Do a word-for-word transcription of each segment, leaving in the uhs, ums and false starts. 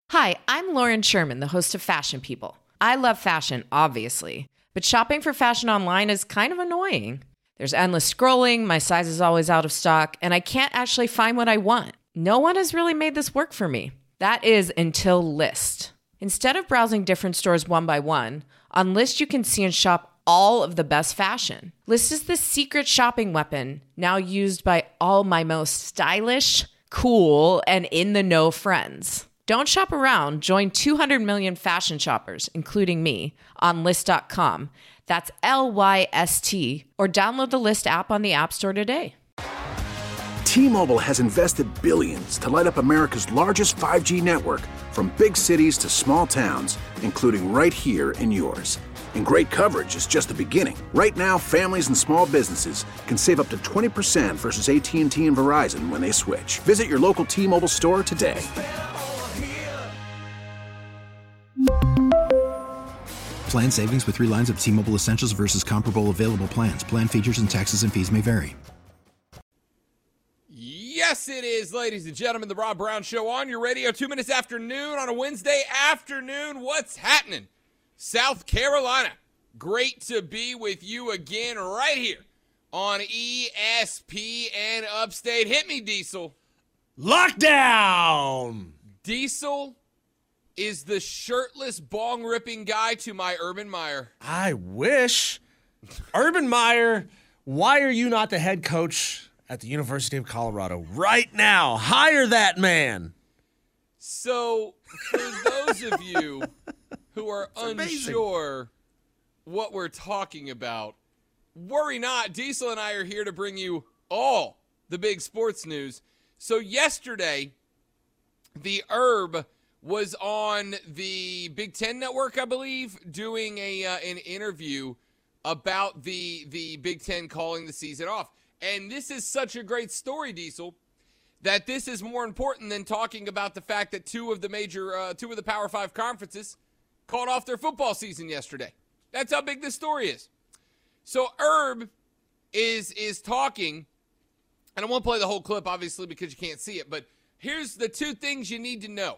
Hi, I'm Lauren Sherman, the host of Fashion People. I love fashion, obviously, but shopping for fashion online is kind of annoying. There's endless scrolling, my size is always out of stock, and I can't actually find what I want. No one has really made this work for me. That is until Lyst. Instead of browsing different stores one by one, on Lyst you can see and shop all of the best fashion. Lyst is the secret shopping weapon, now used by all my most stylish, cool, and in-the-know friends. Don't shop around. Join two hundred million fashion shoppers, including me, on Lyst dot com. That's L Y S T. Or download the Lyst app on the App Store today. T-Mobile has invested billions to light up America's largest five G network, from big cities to small towns, including right here in yours. And great coverage is just the beginning. Right now, families and small businesses can save up to twenty percent versus A T and T and Verizon when they switch. Visit your local T-Mobile store today. Plan savings with three lines of T-Mobile Essentials versus comparable available plans. Plan features and taxes and fees may vary. Yes, it is, ladies and gentlemen, the Rob Brown Show on your radio. Two minutes after noon on a Wednesday afternoon. What's happening? South Carolina. Great to be with you again right here on E S P N Upstate. Hit me, Diesel. Lockdown! Diesel is the shirtless bong-ripping guy to my Urban Meyer. I wish. Urban Meyer, why are you not the head coach at the University of Colorado right now? Hire that man. So, for those of you who are unsure what we're talking about, worry not. Diesel and I are here to bring you all the big sports news. So yesterday, the Herb was on the Big Ten Network, I believe, doing a uh, an interview about the the Big Ten calling the season off. And this is such a great story, Diesel, that this is more important than talking about the fact that two of the major, uh, two of the Power Five conferences called off their football season yesterday. That's how big this story is. So Herb is is talking, and I won't play the whole clip, obviously, because you can't see it, but here's the two things you need to know.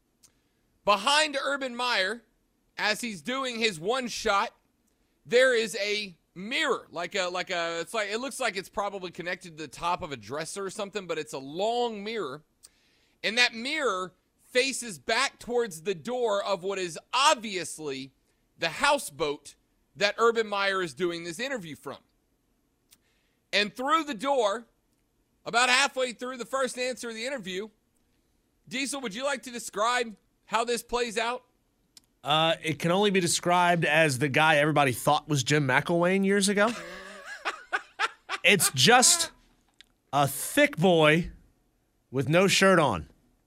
Behind Urban Meyer, as he's doing his one shot, there is a mirror, like a like a it's like it looks like it's probably connected to the top of a dresser or something, but it's a long mirror. And that mirror faces back towards the door of what is obviously the houseboat that Urban Meyer is doing this interview from. And through the door, about halfway through the first answer of the interview, Diesel, would you like to describe how this plays out? Uh, it can only be described as the guy everybody thought was Jim McElwain years ago. It's just a thick boy with no shirt on.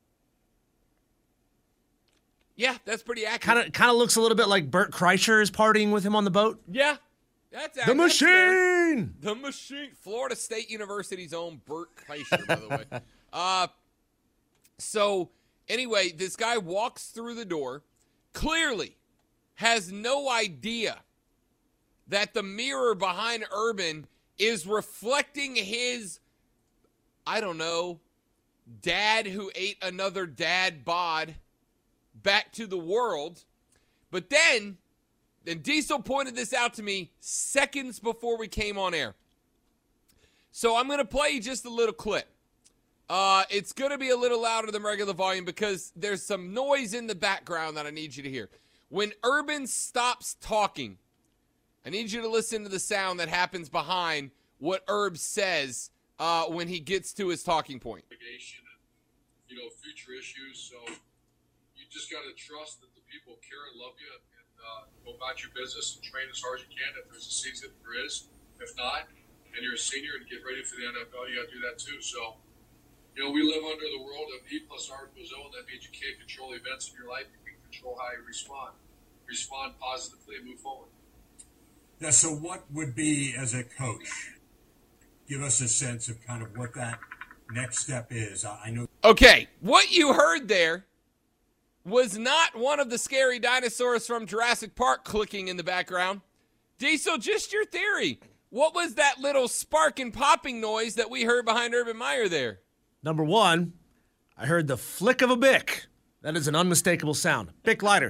Yeah, that's pretty accurate. Kind of kind of looks a little bit like Bert Kreischer is partying with him on the boat. Yeah, that's The that's machine! fair. The machine. Florida State University's own Bert Kreischer, by the way. Uh, so, anyway, this guy walks through the door, clearly has no idea that the mirror behind Urban is reflecting his, I don't know, dad who ate another dad bod back to the world. But then, and Diesel pointed this out to me seconds before we came on air. So I'm going to play you just a little clip. Uh, it's going to be a little louder than regular volume because there's some noise in the background that I need you to hear. When Urban stops talking, I need you to listen to the sound that happens behind what Herb says uh, when he gets to his talking point. You know, future issues. So you just got to trust that the people care and love you, and uh, go about your business and train as hard as you can. If there's a season, there is. If not, and you're a senior and get ready for the N F L, you got to do that too. So, you know, we live under the world of E plus R equals O. That means you can't control events in your life. You can control how you respond. Respond positively and move forward. Yeah, so what would be, as a coach, give us a sense of kind of what that next step is? I know. Okay, what you heard there was not one of the scary dinosaurs from Jurassic Park clicking in the background. Diesel, just your theory. What was that little spark and popping noise that we heard behind Urban Meyer there? Number one, I heard the flick of a bic That is an unmistakable sound. Bic lighter.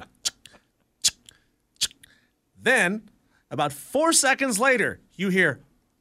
Then, about four seconds later, you hear,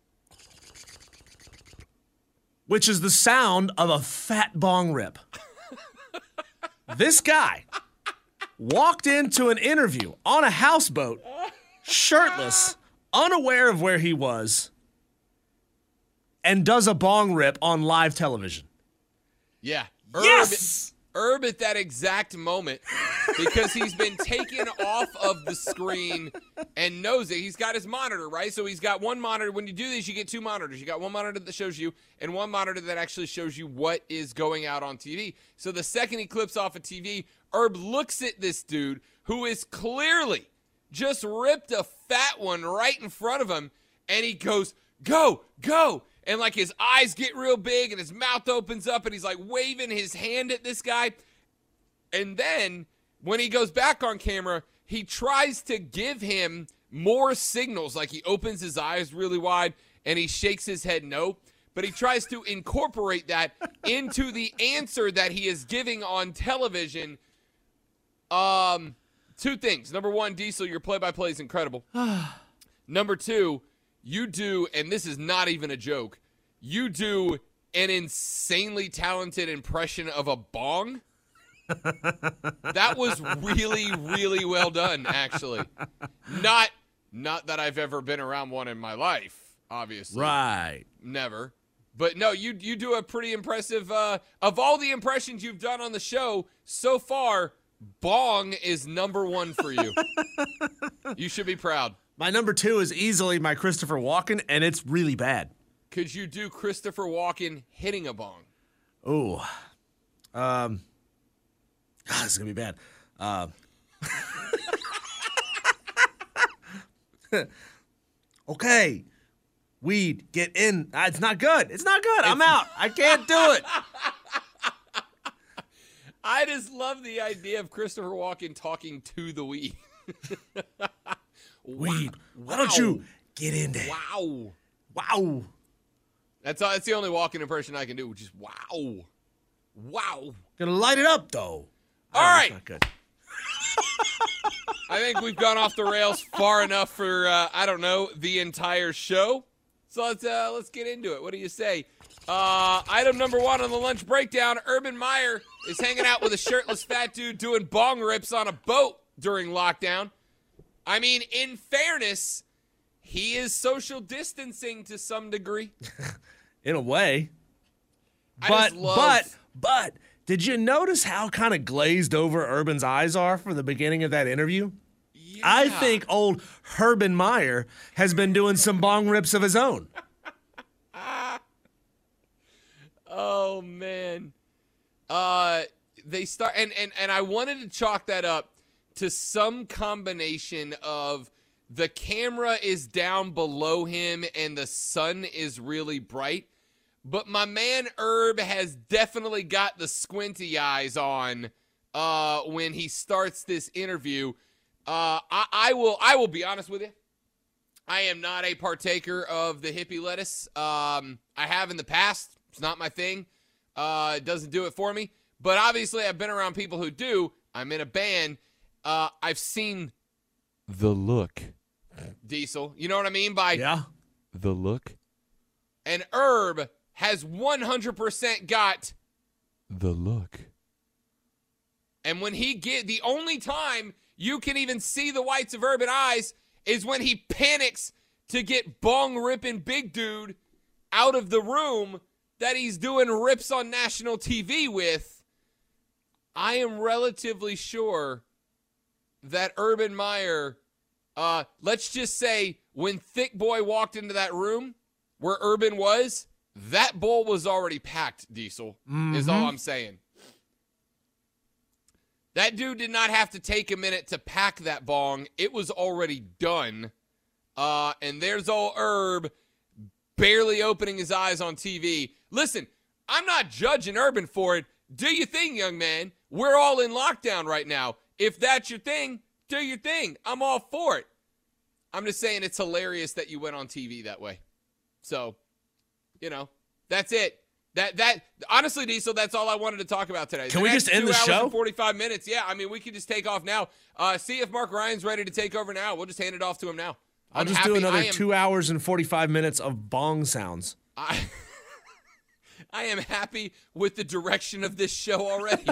which is the sound of a fat bong rip. This guy walked into an interview on a houseboat, shirtless, unaware of where he was, and does a bong rip on live television. Yeah. Yes! Herb, Herb at that exact moment, because he's been taken off of the screen and knows it. He's got his monitor, right? So he's got one monitor. When you do this, you get two monitors. You got one monitor that shows you and one monitor that actually shows you what is going out on T V. So the second he clips off a T V, Herb looks at this dude who is clearly just ripped a fat one right in front of him, and he goes, go, go. And, like, his eyes get real big and his mouth opens up and he's, like, waving his hand at this guy. And then when he goes back on camera, he tries to give him more signals. Like, he opens his eyes really wide and he shakes his head no. But he tries to incorporate that into the answer that he is giving on television. Um, two things. Number one, Diesel, your play-by-play is incredible. Number two, you do, and this is not even a joke, you do an insanely talented impression of a bong. That was really, really well done, actually. Not not that I've ever been around one in my life, obviously. Right. Never. But no, you you do a pretty impressive, uh, of all the impressions you've done on the show so far, bong is number one for you. You should be proud. My number two is easily my Christopher Walken, and it's really bad. Could you do Christopher Walken hitting a bong? Oh. Um. God, this is going to be bad. Uh, okay. Weed, get in. Ah, it's not good. It's not good. I'm out. I can't do it. I just love the idea of Christopher Walken talking to the weed. Weed, wow. why don't you get in there? Wow. Wow. That's all, that's the only Walken impression I can do, which is wow. Wow. Gonna light it up, though. All oh, right. That's not good. I think we've gone off the rails far enough for, uh, I don't know, the entire show. So let's uh, let's get into it. What do you say? Uh, item number one on the lunch breakdown, Urban Meyer is hanging out with a shirtless fat dude doing bong rips on a boat during lockdown. I mean, in fairness, he is social distancing to some degree. In a way. I But, just love... but, but, did you notice how kind of glazed over Urban's eyes are for the beginning of that interview? Yeah. I think old Urban Meyer has been doing some bong rips of his own. Oh, man. Uh, they start, and, and, and I wanted to chalk that up to some combination of the camera is down below him and the sun is really bright. But my man Herb has definitely got the squinty eyes on uh, when he starts this interview. Uh, I, I will I will be honest with you. I am not a partaker of the hippie lettuce. Um, I have in the past. It's not my thing. Uh, it doesn't do it for me. But obviously I've been around people who do. I'm in a band. Uh, I've seen the look. Diesel. You know what I mean by Yeah. the look? And Herb has one hundred percent got the look. And when he get the only time you can even see the whites of Urban eyes is when he panics to get bong ripping big dude out of the room that he's doing rips on national T V with. I am relatively sure that Urban Meyer, uh, let's just say when Thick Boy walked into that room where Urban was, that bowl was already packed, Diesel, mm-hmm. is all I'm saying. That dude did not have to take a minute to pack that bong. It was already done. Uh, and there's old Herb barely opening his eyes on T V. Listen, I'm not judging Urban for it. Do your thing, young man. We're all in lockdown right now. If that's your thing, do your thing. I'm all for it. I'm just saying it's hilarious that you went on T V that way. So, you know, that's it. That that honestly, Diesel, that's all I wanted to talk about today. Can the we just end the show? And forty-five minutes. Yeah, I mean, we could just take off now. Uh, see if Mark Ryan's ready to take over now. We'll just hand it off to him now. I'll I'm just happy. do another am, two hours and forty-five minutes of bong sounds. I, I am happy with the direction of this show already.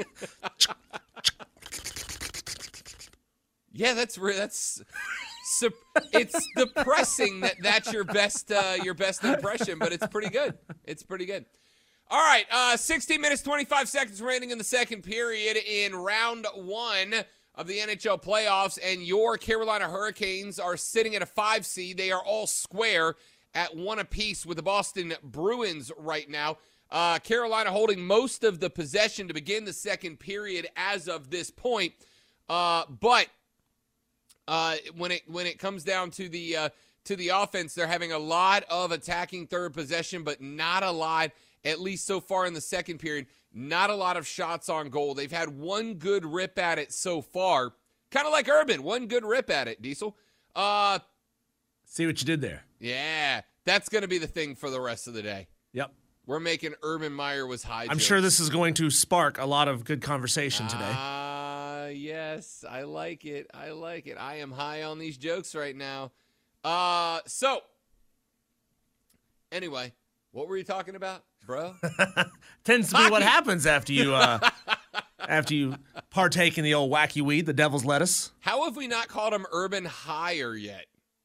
Yeah, that's that's. It's depressing that that's your best uh, your best impression, but it's pretty good. It's pretty good. All right, uh, sixteen minutes, twenty-five seconds remaining in the second period in round one of the N H L playoffs, and your Carolina Hurricanes are sitting at a five seed. They are all square at one apiece with the Boston Bruins right now. Uh, Carolina holding most of the possession to begin the second period as of this point, uh, but Uh, when it when it comes down to the uh, to the offense, they're having a lot of attacking third possession, but not a lot, at least so far in the second period, not a lot of shots on goal. They've had one good rip at it so far, kind of like Urban, one good rip at it, Diesel. Uh, See what you did there. Yeah, that's going to be the thing for the rest of the day. Yep. We're making Urban Meyer was high. I'm jokes. sure this is going to spark a lot of good conversation today. Ah, uh, yes. I like it. I like it. I am high on these jokes right now. Uh, so, anyway, what were you talking about, bro? Tends to be Hockey. what happens after you uh, after you partake in the old wacky weed, the devil's lettuce. How have we not called him Urban Higher yet?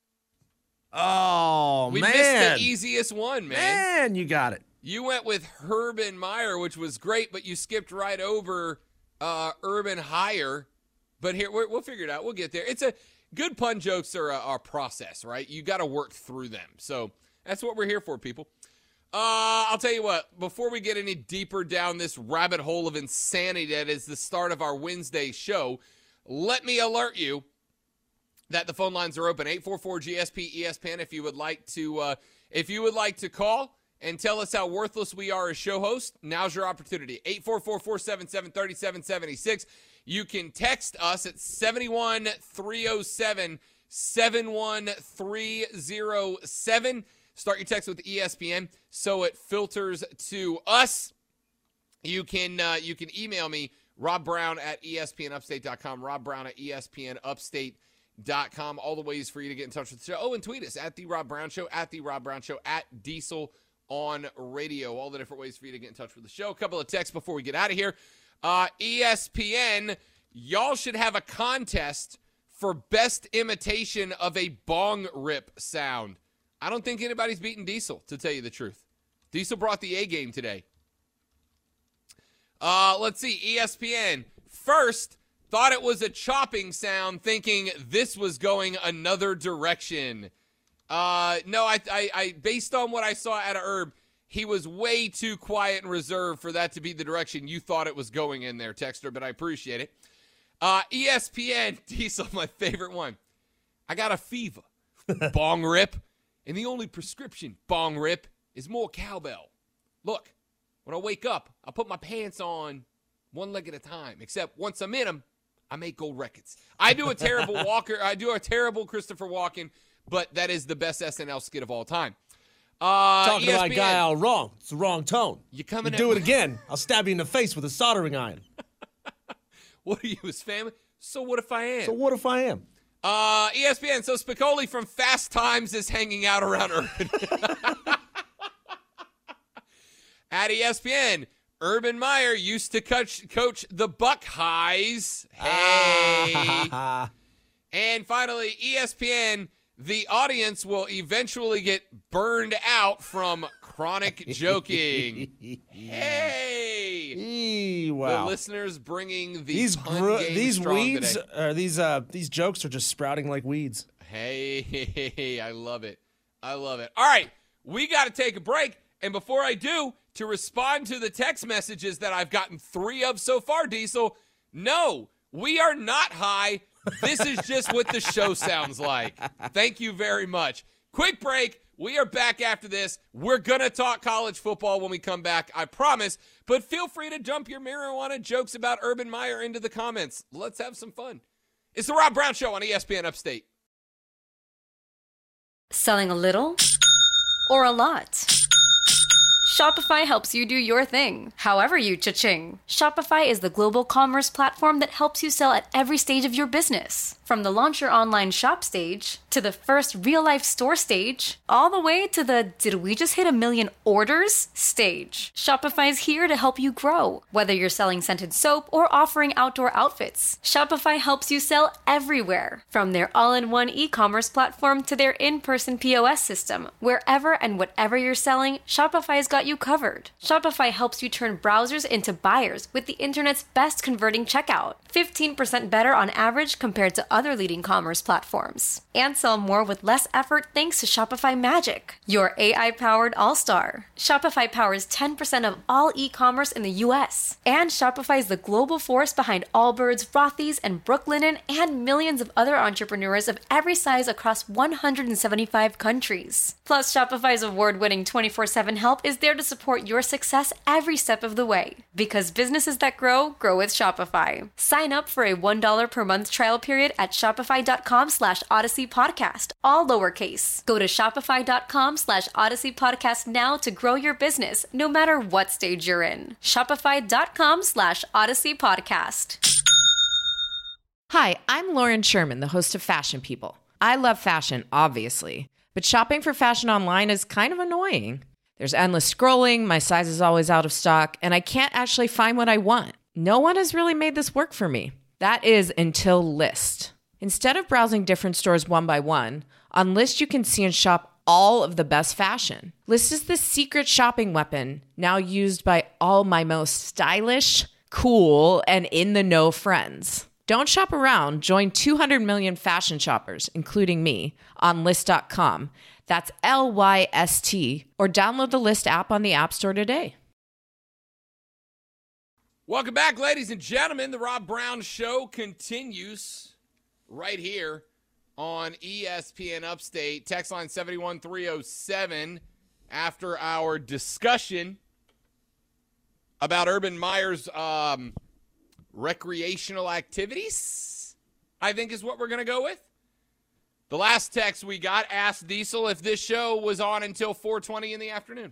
Oh, we man. We missed the easiest one, man. Man, you got it. You went with Urban Meyer, which was great, but you skipped right over uh, Urban Higher. But here, we're, we'll figure it out. We'll get there. It's a good pun jokes are a, a process, right? You got to work through them. So that's what we're here for, people. Uh, I'll tell you what, before we get any deeper down this rabbit hole of insanity that is the start of our Wednesday show, let me alert you that the phone lines are open. eight four four G S P E S P N if you would like to uh, if you would like to call and tell us how worthless we are as show hosts. Now's your opportunity. eight four four, four seven seven, three seven seven six. You can text us at seven one three oh seven, seven one three oh seven. Start your text with E S P N so it filters to us. You can uh, you can email me, Rob Brown at E S P N upstate dot com, Rob Brown at E S P N upstate dot com. All the ways for you to get in touch with the show. Oh, and tweet us at The Rob Brown Show, at The Rob Brown Show, at Diesel on radio. All the different ways for you to get in touch with the show. A couple of texts before we get out of here. Uh, E S P N, y'all should have a contest for best imitation of a bong rip sound. I don't think anybody's beaten Diesel, to tell you the truth. Diesel brought the A game today. Uh, let's see. E S P N. First, thought it was a chopping sound, thinking this was going another direction. Uh, no, I, I, I, based on what I saw out of Herb, he was way too quiet and reserved for that to be the direction you thought it was going in there, Texter, but I appreciate it. Uh, E S P N, Diesel, my favorite one. I got a fever. Bong rip. And the only prescription, bong rip, is more cowbell. Look, when I wake up, I put my pants on one leg at a time, except once I'm in them, I make gold records. I do a terrible Walker. I do a terrible Christopher Walken, but that is the best S N L skit of all time. Uh, Talking E S to P N, my guy out wrong. It's the wrong tone. You coming you at do it me- again, I'll stab you in the face with a soldering iron. What are you, his family? So what if I am? So what if I am? Uh, E S P N, so Spicoli from Fast Times is hanging out around Urban. At E S P N, Urban Meyer used to coach, coach the Buckeyes. Hey. And finally, E S P N, the audience will eventually get burned out from chronic joking. Hey. Eee, wow. The listeners bringing the These pun gro- game these strong weeds, today. uh, these uh, these jokes are just sprouting like weeds. Hey, I love it. I love it. All right, we got to take a break. And before I do, to respond to the text messages that I've gotten three of so far, Diesel, no, we are not high. This is just what the show sounds like. Thank you very much. Quick break. We are back after this. We're going to talk college football when we come back, I promise. But feel free to dump your marijuana jokes about Urban Meyer into the comments. Let's have some fun. It's the Rob Brown Show on E S P N Upstate. Selling a little or a lot? Shopify helps you do your thing, however you cha-ching. Shopify is the global commerce platform that helps you sell at every stage of your business. From the launch your online shop stage, to the first real-life store stage, all the way to the did we just hit a million orders stage. Shopify's here to help you grow. Whether you're selling scented soap or offering outdoor outfits, Shopify helps you sell everywhere. From their all-in-one e-commerce platform to their in-person P O S system, wherever and whatever you're selling, Shopify's got you covered. Shopify helps you turn browsers into buyers with the internet's best converting checkout. fifteen percent better on average compared to other leading commerce platforms. And sell more with less effort thanks to Shopify Magic, your A I-powered all-star. Shopify powers ten percent of all e-commerce in the U S. And Shopify is the global force behind Allbirds, Rothy's, and Brooklinen, and millions of other entrepreneurs of every size across one hundred seventy-five countries. Plus, Shopify's award-winning twenty-four seven help is there to support your success every step of the way. Because businesses that grow, grow with Shopify. Sign up for a one dollar per month trial period at shopify.com slash Odyssey Podcast, all lowercase. Go to shopify.com slash Odyssey Podcast now to grow your business, no matter what stage you're in. Shopify.com slash Odyssey Podcast. Hi, I'm Lauren Sherman, the host of Fashion People. I love fashion, obviously, but shopping for fashion online is kind of annoying. There's endless scrolling, my size is always out of stock, and I can't actually find what I want. No one has really made this work for me. That is until Lyst. Instead of browsing different stores one by one, on Lyst you can see and shop all of the best fashion. Lyst is the secret shopping weapon now used by all my most stylish, cool, and in-the-know friends. Don't shop around. Join two hundred million fashion shoppers, including me, on Lyst dot com. That's L Y S T, or download the Lyst app on the App Store today. Welcome back, ladies and gentlemen. The Rob Brown Show continues right here on E S P N Upstate. Text line seven one three oh seven. After our discussion about Urban Meyer's um, recreational activities, I think is what we're going to go with. The last text we got asked Diesel if this show was on until four twenty in the afternoon.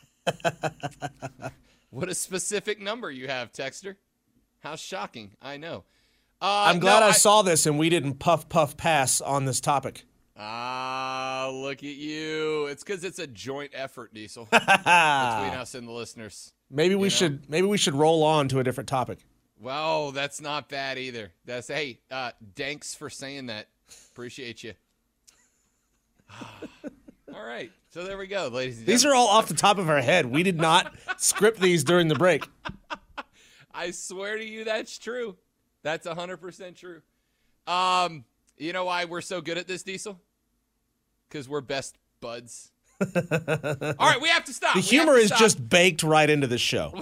What a specific number you have, Texter. How shocking. I know. Uh, I'm glad no, I, I saw this and we didn't puff, puff, pass on this topic. Ah, look at you. It's because it's a joint effort, Diesel, between us and the listeners. Maybe we you know? should maybe we should roll on to a different topic. Well, that's not bad either. That's hey, uh, thanks for saying that. Appreciate you. All right. So there we go, ladies and gentlemen. These are all off the top of our head. We did not script these during the break. I swear to you that's true. That's one hundred percent true. Um, you know why we're so good at this, Diesel? Because we're best buds. All right, we have to stop. The We humor have to is stop. just baked right into the show.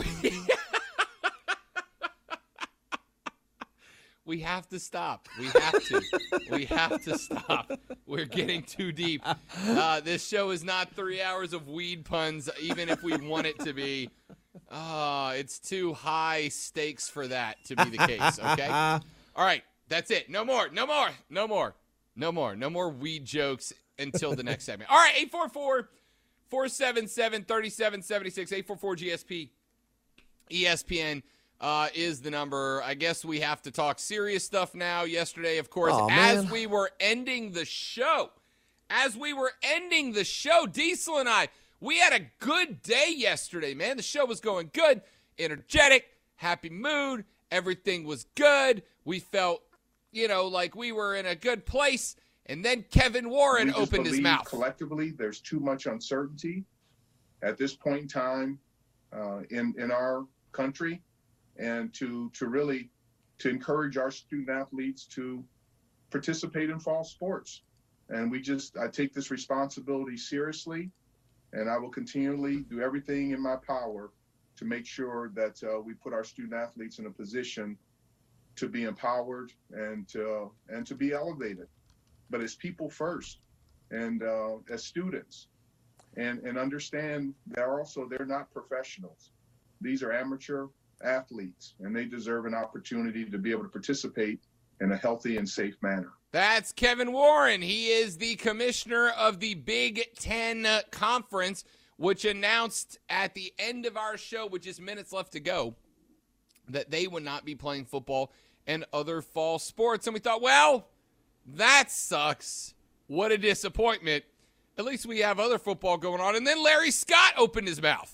We have to stop. We have to. We have to stop. We're getting too deep. Uh, this show is not three hours of weed puns, even if we want it to be. Uh, it's too high stakes for that to be the case, okay? All right, that's it. No more. No more. No more. No more. No more weed jokes until the next segment. All right, eight four four, four seven seven, three seven seven six, eight four four G S P, E S P N. Uh, is the number. I guess we have to talk serious stuff now. Yesterday, of course, oh, as we were ending the show, as we were ending the show, Diesel and I, we had a good day yesterday, man. The show was going good, energetic, happy mood. Everything was good. We felt, you know, like we were in a good place. And then Kevin Warren we just opened his mouth. Collectively, there's too much uncertainty at this point in time uh, in, in our country. And to to really to encourage our student athletes to participate in fall sports. And we just, I take this responsibility seriously, and I will continually do everything in my power to make sure that uh, we put our student athletes in a position to be empowered and to, and to be elevated. But as people first, and uh, as students, and, and understand they're also, they're not professionals. These are amateur athletes, and they deserve an opportunity to be able to participate in a healthy and safe manner. That's Kevin Warren. He is the commissioner of the Big Ten Conference, which announced at the end of our show, with just minutes left to go, that they would not be playing football and other fall sports. And we thought, well, that sucks. What a disappointment. At least we have other football going on. And then Larry Scott opened his mouth.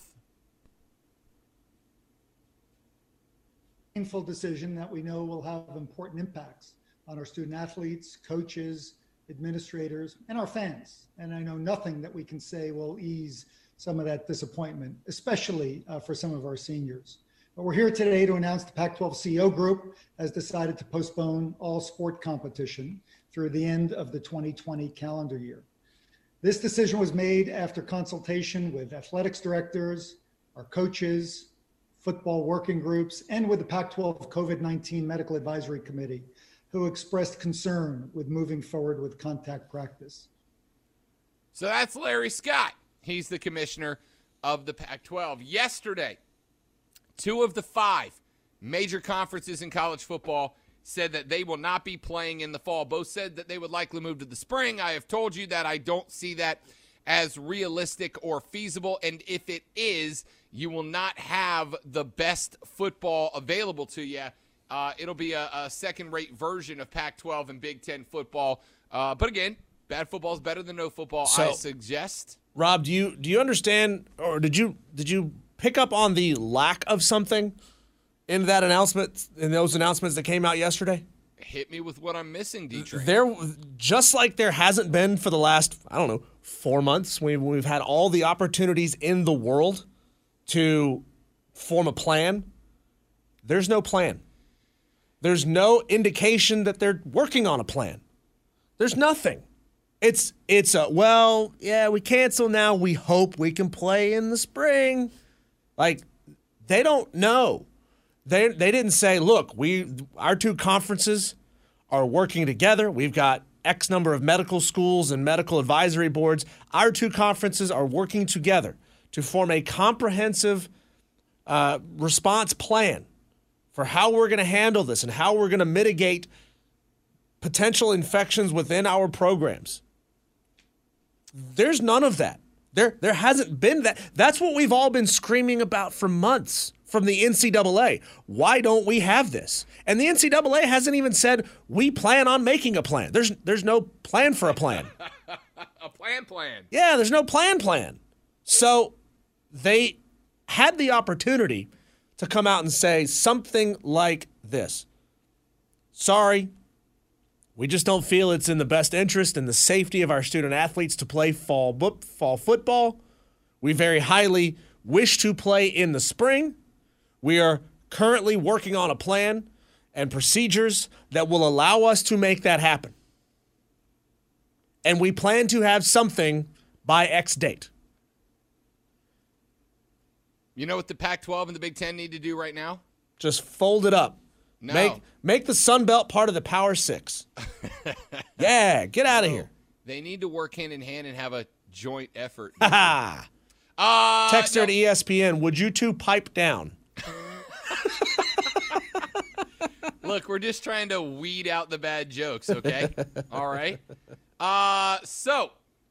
Painful decision that we know will have important impacts on our student athletes, coaches, administrators, and our fans. And I know nothing that we can say will ease some of that disappointment, especially uh, for some of our seniors. But we're here today to announce the Pac twelve C E O group has decided to postpone all sport competition through the end of the twenty twenty calendar year. This decision was made after consultation with athletics directors, our coaches, football working groups, and with the Pac twelve COVID nineteen Medical Advisory Committee, who expressed concern with moving forward with contact practice. So that's Larry Scott. He's the commissioner of the Pac twelve. Yesterday, two of the five major conferences in college football said that they will not be playing in the fall. Both said that they would likely move to the spring. I have told you that I don't see that as realistic or feasible, and if it is, you will not have the best football available to you. Uh, it'll be a, a second-rate version of Pac twelve and Big Ten football. Uh, but again, bad football is better than no football, so, I suggest. Rob, do you do you understand, or did you did you pick up on the lack of something in that announcement, in those announcements that came out yesterday? Hit me with what I'm missing, D-Train. There, just like there hasn't been for the last, I don't know, four months. We've, we've had all the opportunities in the world to form a plan. There's no plan. There's no indication that they're working on a plan. There's nothing. It's, it's a, well, yeah, we cancel now. We hope we can play in the spring. Like, they don't know. They they didn't say, look, we our two conferences are working together. We've got X number of medical schools and medical advisory boards. Our two conferences are working together to form a comprehensive uh, response plan for how we're going to handle this and how we're going to mitigate potential infections within our programs. There's none of that. There, there hasn't been that. That's what we've all been screaming about for months from the N C double A. Why don't we have this? And the N C double A hasn't even said we plan on making a plan. There's, there's no plan for a plan. A plan plan. Yeah, there's no plan plan. So they had the opportunity to come out and say something like this. Sorry, we just don't feel it's in the best interest and the safety of our student athletes to play fall, fall football. We very highly wish to play in the spring. We are currently working on a plan and procedures that will allow us to make that happen. And we plan to have something by X date. You know what the Pac twelve and the Big Ten need to do right now? Just fold it up. No. Make make the Sun Belt part of the Power Six. Yeah, get out of no. here. They need to work hand in hand and have a joint effort. Ha uh, Text her no. to E S P N. Would you two pipe down? Look, we're just trying to weed out the bad jokes, okay? All right. Uh, so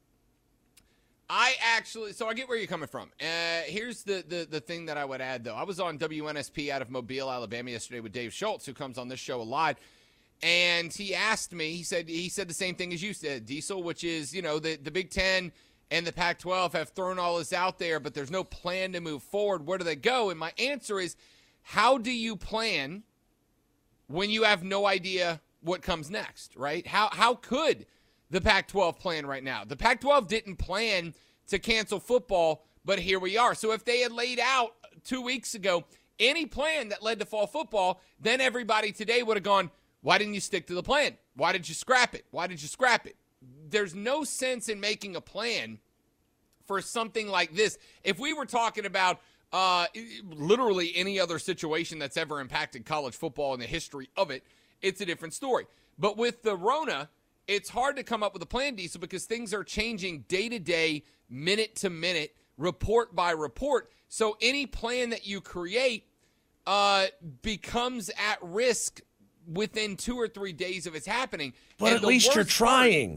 I actually, so I get where you're coming from. Uh, here's the, the the thing that I would add, though. I was on W N S P out of Mobile, Alabama yesterday with Dave Schultz, who comes on this show a lot. And he asked me, he said he said the same thing as you said, Diesel, which is, you know, the, the Big Ten and the Pac twelve have thrown all this out there, but there's no plan to move forward. Where do they go? And my answer is, how do you plan when you have no idea what comes next, right? How how could the Pac twelve plan right now? The Pac twelve didn't plan to cancel football, but here we are. So if they had laid out two weeks ago any plan that led to fall football, then everybody today would have gone, why didn't you stick to the plan? Why did you scrap it? Why did you scrap it? There's no sense in making a plan for something like this. If we were talking about uh, literally any other situation that's ever impacted college football in the history of it, it's a different story. But with the Rona, it's hard to come up with a plan, Diesel, because things are changing day to day, minute to minute, report by report. So any plan that you create uh, becomes at risk within two or three days of its happening. But and at the least you're worst trying. Part,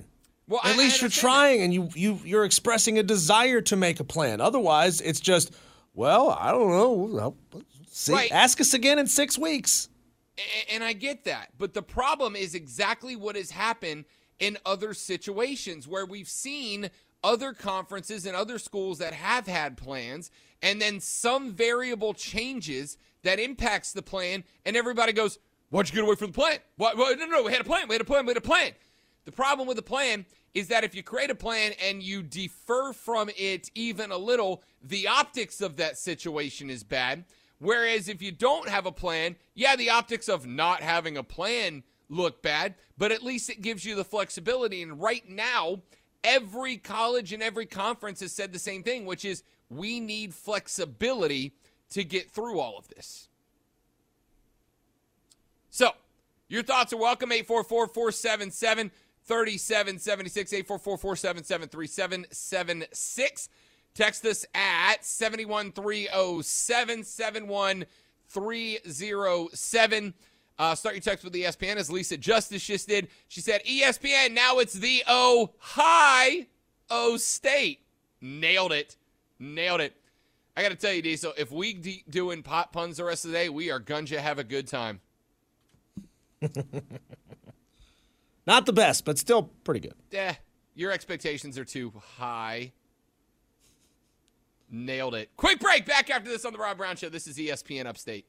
Well, At I, least I you're understand trying and you, you, you're expressing a desire to make a plan. Otherwise, it's just, well, I don't know. Well, see, Right. ask us again in six weeks. that. And I get that. But the problem is exactly what has happened in other situations where we've seen other conferences and other schools that have had plans, and then some variable changes that impacts the plan, and everybody goes, why'd you get away from the plan? Why, why, no, no, we had a plan, we had a plan, we had a plan. The problem with the plan is that if you create a plan and you defer from it even a little, the optics of that situation is bad. Whereas if you don't have a plan, yeah, the optics of not having a plan look bad, but at least it gives you the flexibility. And right now, every college and every conference has said the same thing, which is we need flexibility to get through all of this. So, your thoughts are welcome. eight four four, four seven seven, three seven seven six, eight four four, four seven seven, three seven seven six. Text us at seven one three oh seven, seven one three oh seven. Uh, start your text with E S P N, as Lisa Justice just did. She said, E S P N, now it's the Ohio State. Nailed it. Nailed it. I got to tell you, Diesel, if we de- doing pot puns the rest of the day, we are going to have a good time. Not the best, but still pretty good. Eh, your expectations are too high. Nailed it. Quick break. Back after this on the Rob Brown Show. This is E S P N Upstate.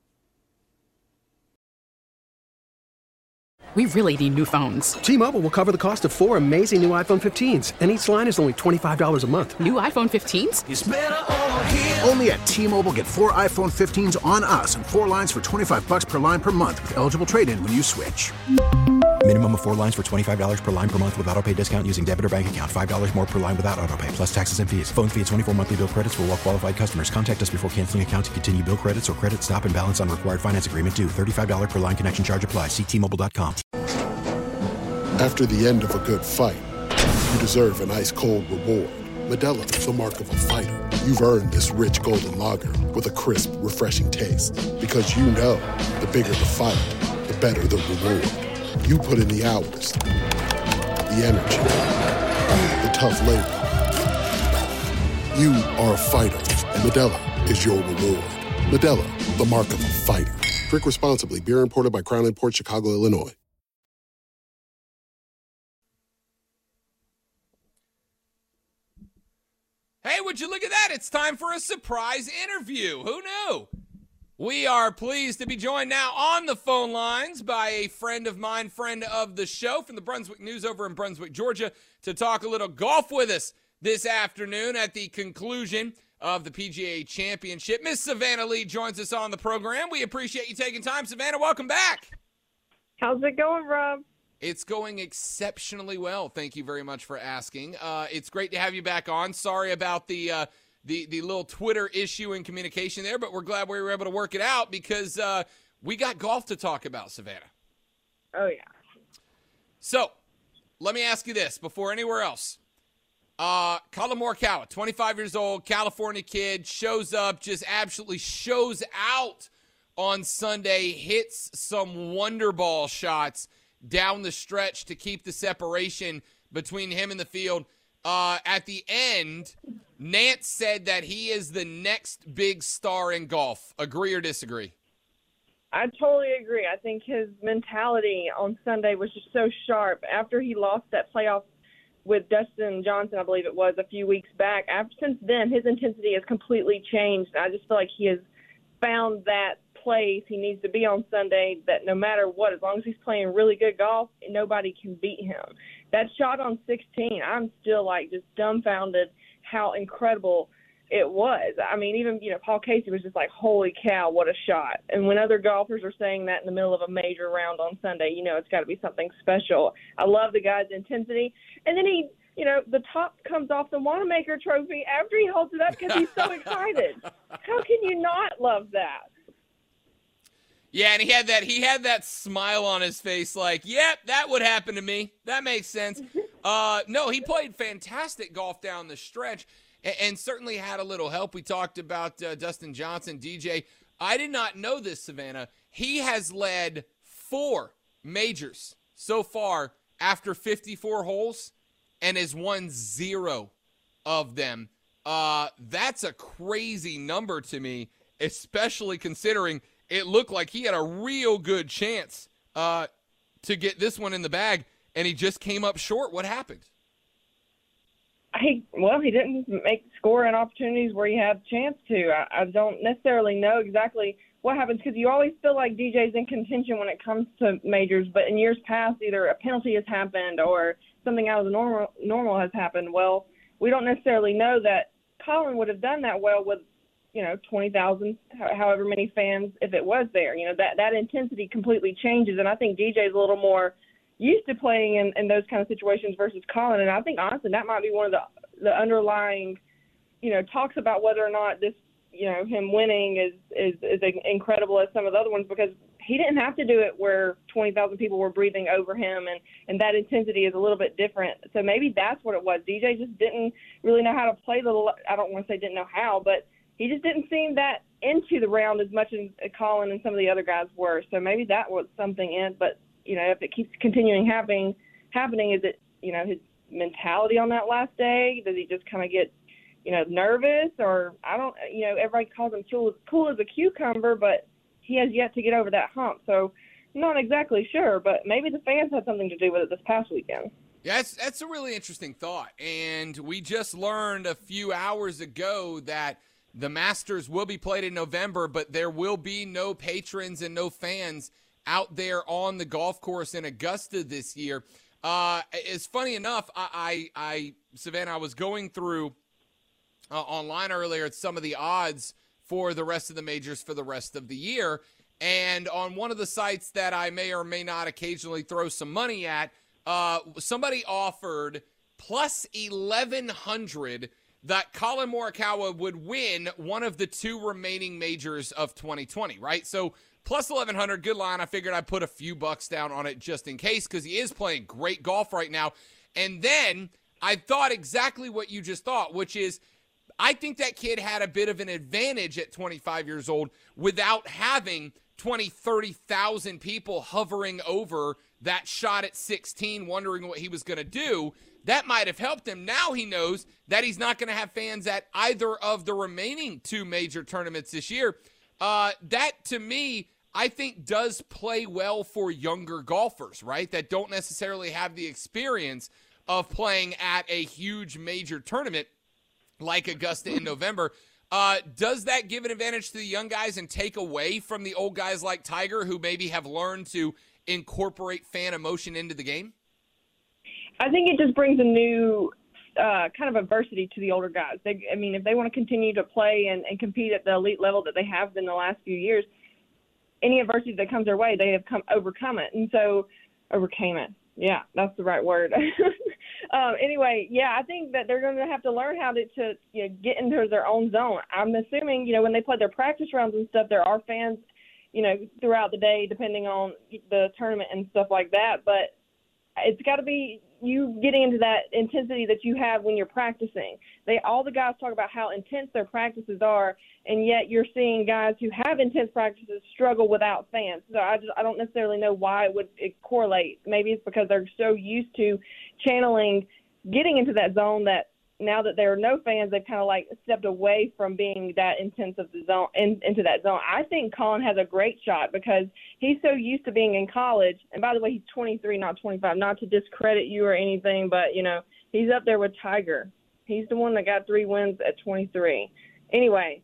We really need new phones. T-Mobile will cover the cost of four amazing new iPhone fifteens, and each line is only twenty-five dollars a month. New iPhone fifteens? It's better over here. Only at T-Mobile, get four iPhone fifteens on us and four lines for twenty-five bucks per line per month with eligible trade-in when you switch. Minimum of four lines for twenty-five dollars per line per month with autopay discount using debit or bank account. five dollars more per line without autopay, plus taxes and fees. Phone fee at twenty-four monthly bill credits for well-qualified customers. Contact us before canceling account to continue bill credits or credit stop and balance on required finance agreement due. thirty-five dollars per line connection charge applies. See T Mobile dot com. After the end of a good fight, you deserve an ice-cold reward. Modelo is the mark of a fighter. You've earned this rich golden lager with a crisp, refreshing taste. Because you know, the bigger the fight, the better the reward. You put in the hours, the energy, the tough labor. You are a fighter, and Modelo is your reward. Modelo, the mark of a fighter. Drink responsibly. Beer imported by Crown Imports, Chicago, Illinois. Hey, would you look at that? It's time for a surprise interview. Who knew? We are pleased to be joined now on the phone lines by a friend of mine, friend of the show from the Brunswick News over in Brunswick, Georgia, to talk a little golf with us this afternoon at the conclusion of the P G A Championship. Miss Savannah Lee joins us on the program. We appreciate you taking time. Savannah, welcome back. How's it going, Rob? It's going exceptionally well. Thank you very much for asking. Uh, it's great to have you back on. Sorry about the uh, the the little Twitter issue in communication there, but we're glad we were able to work it out because uh, we got golf to talk about, Savannah. Oh, yeah. So, let me ask you this before anywhere else. Uh, Collin Morikawa, twenty-five years old, California kid, shows up, just absolutely shows out on Sunday, hits some wonder ball shots down the stretch to keep the separation between him and the field. Uh, at the end, Nance said that he is the next big star in golf. Agree or disagree? I totally agree. I think his mentality on Sunday was just so sharp. After he lost that playoff with Dustin Johnson, I believe it was, a few weeks back, after, since then, his intensity has completely changed. I just feel like he has found that place he needs to be on Sunday, that no matter what, as long as he's playing really good golf, nobody can beat him. That shot on sixteen, I'm still like just dumbfounded how incredible it was. I mean, even, you know, Paul Casey was just like, holy cow, what a shot. And when other golfers are saying that in the middle of a major round on Sunday, you know it's got to be something special. I love the guy's intensity. And then he, you know, the top comes off the Wanamaker trophy after he holds it up because he's so excited. How can you not love that? Yeah, and he had that he had that smile on his face like, yep, that would happen to me. That makes sense. Uh, no, he played fantastic golf down the stretch and, and certainly had a little help. We talked about uh, Dustin Johnson, D J. I did not know this, Savannah. He has led four majors so far after fifty-four holes. and has won zero of them. Uh, that's a crazy number to me, especially considering it looked like he had a real good chance uh, to get this one in the bag, and he just came up short. What happened? He, well, he didn't make scoring opportunities where he had a chance to. I, I don't necessarily know exactly what happens because you always feel like D J's in contention when it comes to majors, but in years past, either a penalty has happened or something out of the normal normal has happened. Well, we don't necessarily know that Colin would have done that well with, you know, twenty thousand, however many fans, if it was there. You know, that, that intensity completely changes, and I think D J's a little more used to playing in, in those kind of situations versus Colin, and I think, honestly, that might be one of the, the underlying, you know, talks about whether or not this, you know, him winning is, is, is incredible as some of the other ones, because he didn't have to do it where twenty thousand people were breathing over him, and, and that intensity is a little bit different. So maybe that's what it was. D J just didn't really know how to play the – I don't want to say didn't know how, but he just didn't seem that into the round as much as Colin and some of the other guys were. So maybe that was something in. But, you know, if it keeps continuing happening, happening, is it, you know, his mentality on that last day? Does he just kind of get, you know, nervous? Or I don't – you know, everybody calls him cool, cool as a cucumber, but – he has yet to get over that hump, so I'm not exactly sure, but maybe the fans had something to do with it this past weekend. Yeah, that's, that's a really interesting thought, and we just learned a few hours ago that the Masters will be played in November, but there will be no patrons and no fans out there on the golf course in Augusta this year. Uh, it's funny enough, I, I, I Savannah, I was going through uh, online earlier at some of the odds for the rest of the majors for the rest of the year. And on one of the sites that I may or may not occasionally throw some money at, uh, somebody offered plus eleven hundred that Colin Morikawa would win one of the two remaining majors of twenty twenty, right? So plus eleven hundred, good line. I figured I'd put a few bucks down on it just in case because he is playing great golf right now. And then I thought exactly what you just thought, which is I think that kid had a bit of an advantage at twenty-five years old without having twenty, thirty thousand people hovering over that shot at sixteen, wondering what he was going to do. That might have helped him. Now he knows that he's not going to have fans at either of the remaining two major tournaments this year. Uh, that, to me, I think does play well for younger golfers, right, that don't necessarily have the experience of playing at a huge major tournament like Augusta in November. Uh, does that give an advantage to the young guys and take away from the old guys like Tiger who maybe have learned to incorporate fan emotion into the game? I think it just brings a new uh, kind of adversity to the older guys. They, I mean, if they want to continue to play and, and compete at the elite level that they have been the last few years, any adversity that comes their way, they have come overcome it. And so overcame it. Yeah, that's the right word. um, anyway, yeah, I think that they're going to have to learn how to, to you know, get into their own zone. I'm assuming, you know, when they play their practice rounds and stuff, there are fans, you know, throughout the day, depending on the tournament and stuff like that. But it's got to be you getting into that intensity that you have when you're practicing. They all the guys talk about how intense their practices are, and yet you're seeing guys who have intense practices struggle without fans. So I just I don't necessarily know why it would it correlate. Maybe it's because they're so used to channeling, getting into that zone that now that there are no fans, they've kind of like stepped away from being that intense of the zone in, into that zone. I think Colin has a great shot because he's so used to being in college. And by the way, he's twenty-three, not twenty-five. Not to discredit you or anything, but you know he's up there with Tiger. He's the one that got three wins at twenty-three. Anyway,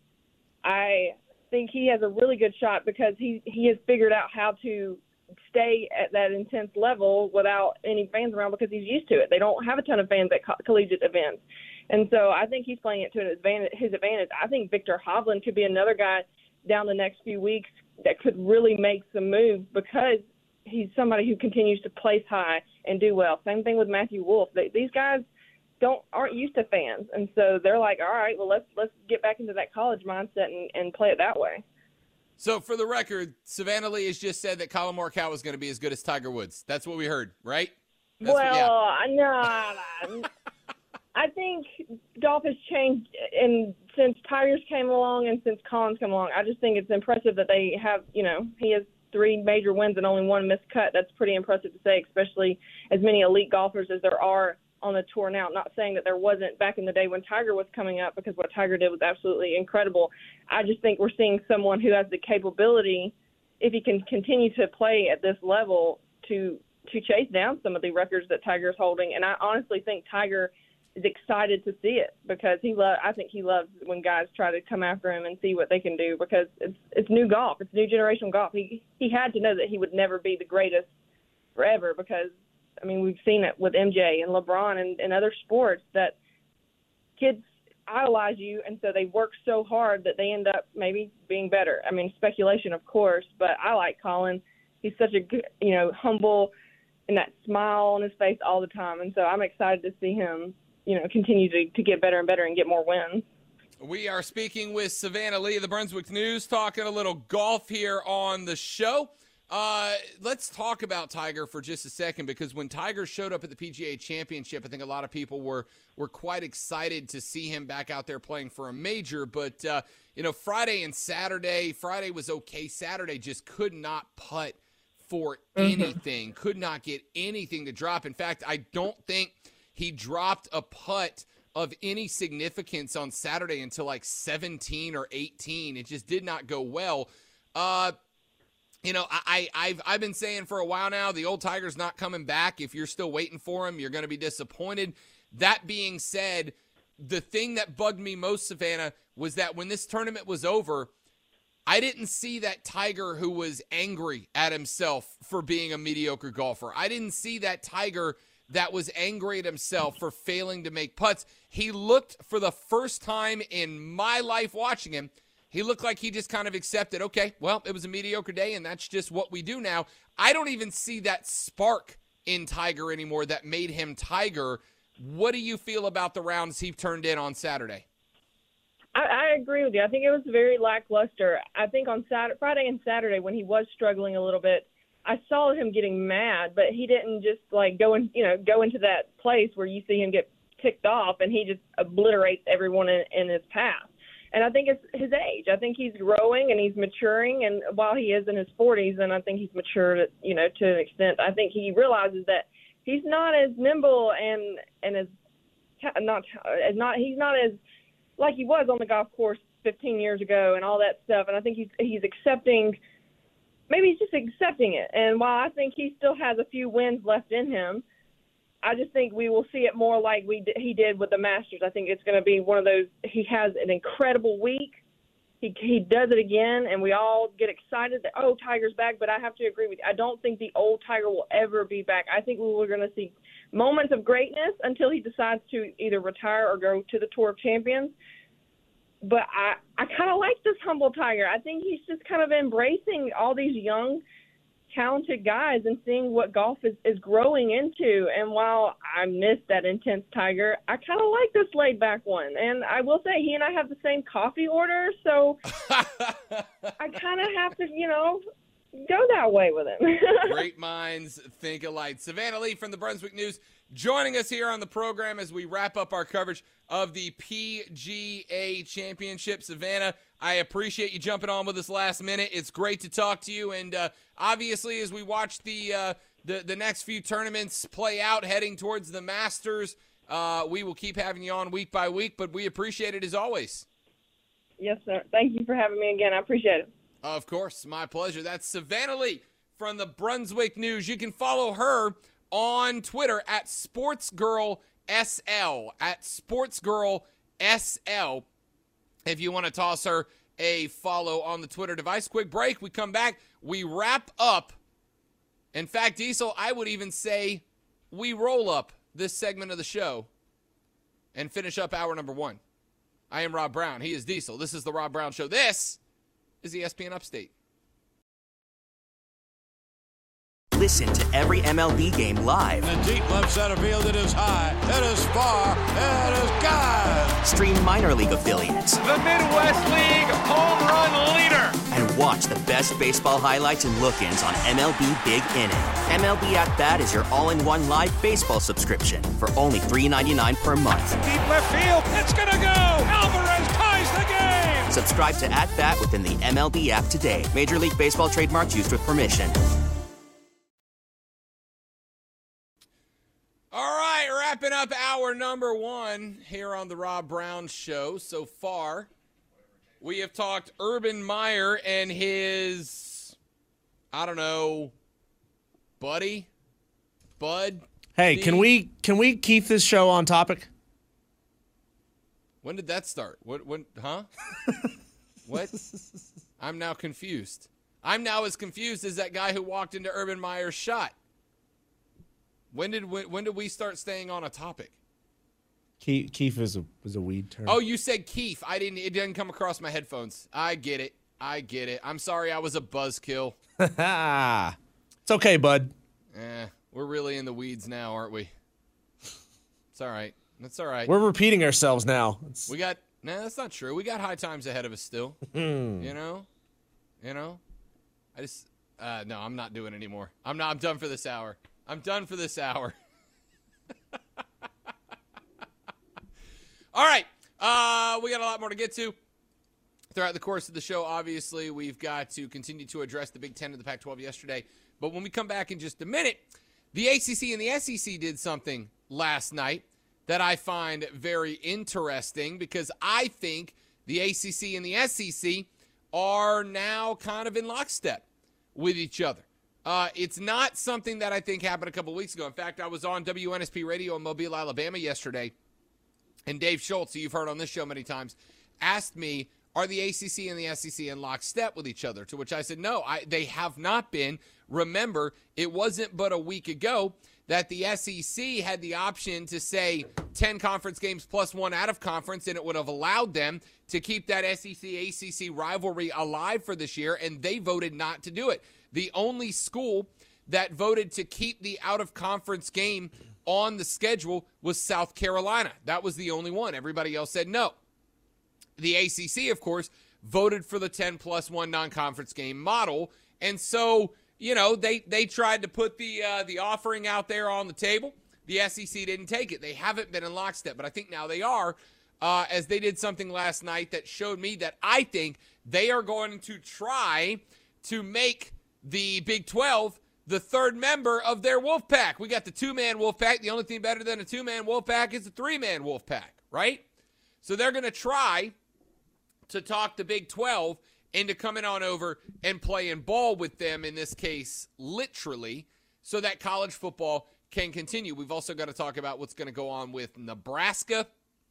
I think he has a really good shot because he he has figured out how to stay at that intense level without any fans around because he's used to it. They don't have a ton of fans at co- collegiate events. And so I think he's playing it to his advantage, his advantage. I think Victor Hovland could be another guy down the next few weeks that could really make some moves because he's somebody who continues to place high and do well. Same thing with Matthew Wolff. They, these guys don't aren't used to fans. And so they're like, all right, well, let's let's get back into that college mindset and, and play it that way. So, for the record, Savannah Lee has just said that Colin Morikawa is going to be as good as Tiger Woods. That's what we heard, right? That's well, what, yeah. no, no. I think golf has changed, and since Tiger's came along and since Colin's come along, I just think it's impressive that they have, you know, he has three major wins and only one missed cut. That's pretty impressive to say, especially as many elite golfers as there are on the tour now. Not saying that there wasn't back in the day when Tiger was coming up, because what Tiger did was absolutely incredible. I just think we're seeing someone who has the capability, if he can continue to play at this level, to to chase down some of the records that Tiger's holding. And I honestly think Tiger is excited to see it, because he lo- I think he loves when guys try to come after him and see what they can do, because it's it's new golf. It's new generation golf. He he had to know that he would never be the greatest forever, because, I mean, we've seen it with M J and LeBron and, and other sports that kids idolize you, and so they work so hard that they end up maybe being better. I mean, speculation, of course, but I like Colin. He's such a good, you know, humble, and that smile on his face all the time. And so I'm excited to see him, you know, continue to, to get better and better and get more wins. We are speaking with Savannah Lee of the Brunswick News, talking a little golf here on the show. Uh, let's talk about Tiger for just a second, because when Tiger showed up at the P G A Championship, I think a lot of people were were quite excited to see him back out there playing for a major. But, uh, you know, Friday and Saturday, Friday was okay. Saturday just could not putt for anything, mm-hmm. could not get anything to drop. In fact, I don't think he dropped a putt of any significance on Saturday until like seventeen or eighteen. It just did not go well. Uh, You know, I, I've I've been saying for a while now, the old Tiger's not coming back. If you're still waiting for him, you're going to be disappointed. That being said, the thing that bugged me most, Savannah, was that when this tournament was over, I didn't see that Tiger who was angry at himself for being a mediocre golfer. I didn't see that Tiger that was angry at himself for failing to make putts. He looked, for the first time in my life watching him, he looked like he just kind of accepted, okay, well, it was a mediocre day, and that's just what we do now. I don't even see that spark in Tiger anymore that made him Tiger. What do you feel about the rounds he turned in on Saturday? I, I agree with you. I think it was very lackluster. I think on Saturday, Friday and Saturday, when he was struggling a little bit, I saw him getting mad, but he didn't just like go in, you know, go into that place where you see him get ticked off, and he just obliterates everyone in, in his path. And I think it's his age. I think he's growing and he's maturing. And while he is in his forties, and I think he's matured, you know, to an extent, I think he realizes that he's not as nimble and and as not as not he's not as like he was on the golf course fifteen years ago and all that stuff. And I think he's he's accepting. Maybe he's just accepting it. And while I think he still has a few wins left in him, I just think we will see it more like we d- he did with the Masters. I think it's going to be one of those, he has an incredible week. He he does it again, and we all get excited that, oh, Tiger's back. But I have to agree with you. I don't think the old Tiger will ever be back. I think we we're going to see moments of greatness until he decides to either retire or go to the Tour of Champions. But I, I kind of like this humble Tiger. I think he's just kind of embracing all these young, talented guys and seeing what golf is, is growing into. And while I miss that intense Tiger, I kind of like this laid-back one. And I will say he and I have the same coffee order, so I kind of have to, you know, go that way with him. Great minds think alike. Savannah Lee from the Brunswick News joining us here on the program as we wrap up our coverage of the P G A Championship. Savannah, I appreciate you jumping on with us last minute. It's great to talk to you. And uh, obviously, as we watch the, uh, the the next few tournaments play out heading towards the Masters, uh, we will keep having you on week by week, but we appreciate it as always. Yes, sir. Thank you for having me again. I appreciate it. Of course. My pleasure. That's Savannah Lee from the Brunswick News. You can follow her on Twitter at SportsGirlSL, at SportsGirlSL, if you want to toss her a follow on the Twitter device. Quick break. We come back. We wrap up. In fact, Diesel, I would even say we roll up this segment of the show and finish up hour number one. I am Rob Brown. He is Diesel. This is the Rob Brown Show. This is E S P N Upstate. Listen to every M L B game live. In the deep left center field, it is high, it is far, it is gone. Stream minor league affiliates. The Midwest League home run leader. And watch the best baseball highlights and look-ins on M L B Big Inning. M L B At Bat is your all-in-one live baseball subscription for only three dollars and ninety-nine cents per month. Deep left field, it's gonna go. Alvarez ties the game. Subscribe to At Bat within the M L B app today. Major League Baseball trademarks used with permission. All right, wrapping up hour number one here on the Rob Brown Show. So far, we have talked Urban Meyer and his, I don't know, buddy, bud. Hey, can we can we keep this show on topic? When did that start? What? When? Huh? What? I'm now confused. I'm now as confused as that guy who walked into Urban Meyer's shot. When did when, when did we start staying on a topic? Keef, Keef is a is a weed term. Oh, you said Keef. I didn't. It didn't come across my headphones. I get it. I get it. I'm sorry. I was a buzzkill. It's okay, bud. Eh, we're really in the weeds now, aren't we? It's all right. That's all right. We're repeating ourselves now. It's... We got. No, nah, that's not true. We got high times ahead of us still. You know. You know. I just. Uh, no, I'm not doing it anymore. I'm not. I'm done for this hour. I'm done for this hour. All right. Uh, we got a lot more to get to throughout the course of the show. Obviously, we've got to continue to address the Big Ten and the Pac twelve yesterday. But when we come back in just a minute, the A C C and the S E C did something last night that I find very interesting because I think the A C C and the S E C are now kind of in lockstep with each other. Uh, it's not something that I think happened a couple weeks ago. In fact, I was on W N S P Radio in Mobile, Alabama yesterday, and Dave Schultz, who you've heard on this show many times, asked me, are the A C C and the S E C in lockstep with each other? To which I said, no, I, they have not been. Remember, it wasn't but a week ago that the S E C had the option to say ten conference games plus one out of conference, and it would have allowed them to keep that S E C A C C rivalry alive for this year, and they voted not to do it. The only school that voted to keep the out-of-conference game on the schedule was South Carolina. That was the only one. Everybody else said no. The A C C, of course, voted for the ten plus one non-conference game model. And so, you know, they, they tried to put the uh, the offering out there on the table. The S E C didn't take it. They haven't been in lockstep, but I think now they are, uh, as they did something last night that showed me that I think they are going to try to make the Big twelve the third member of their wolf pack. We got the two-man wolf pack. The only thing better than a two-man wolf pack is a three-man wolf pack, right? So they're going to try to talk the Big twelve into coming on over and playing ball with them, in this case, literally, so that college football can continue. We've also got to talk about what's going to go on with Nebraska,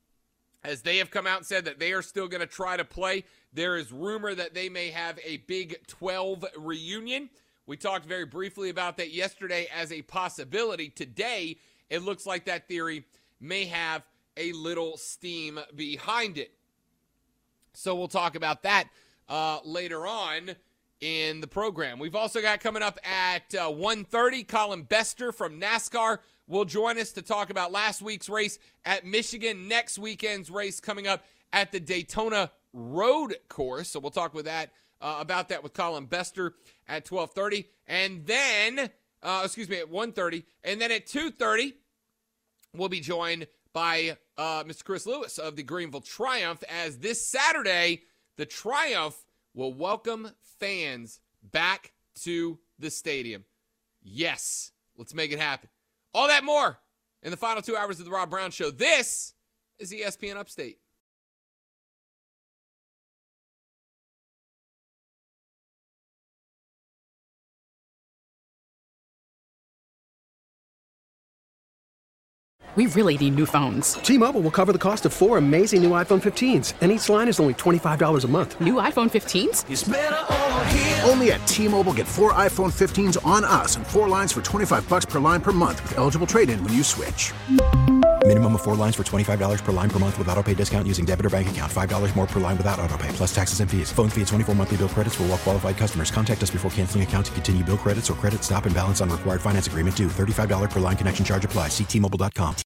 as they have come out and said that they are still going to try to play. There is rumor that they may have a Big twelve reunion. We talked very briefly about that yesterday as a possibility. Today, it looks like that theory may have a little steam behind it. So we'll talk about that uh, later on in the program. We've also got coming up at uh, one thirty, Colin Bester from NASCAR will join us to talk about last week's race at Michigan, next weekend's race coming up at the Daytona Road Course. So we'll talk with that uh, about that with Colin Bester at twelve thirty. And then, uh, excuse me, at one thirty. And then at two thirty, we'll be joined by uh, Mister Chris Lewis of the Greenville Triumph, as this Saturday, the Triumph will welcome fans back to the stadium. Yes, let's make it happen. All that more in the final two hours of the Rob Brown Show. This is E S P N Upstate. We really need new phones. T-Mobile will cover the cost of four amazing new iPhone fifteens, and each line is only twenty-five dollars a month. New iPhone fifteens? It's better over here. Only at T-Mobile, get four iPhone fifteens on us and four lines for twenty-five dollars per line per month with eligible trade-in when you switch. Minimum of four lines for twenty-five dollars per line per month with autopay discount using debit or bank account. five dollars more per line without autopay, plus taxes and fees. Phone fee at twenty-four monthly bill credits for well-qualified customers. Contact us before canceling account to continue bill credits or credit stop and balance on required finance agreement due. thirty-five dollars per line connection charge applies. See T Mobile dot com.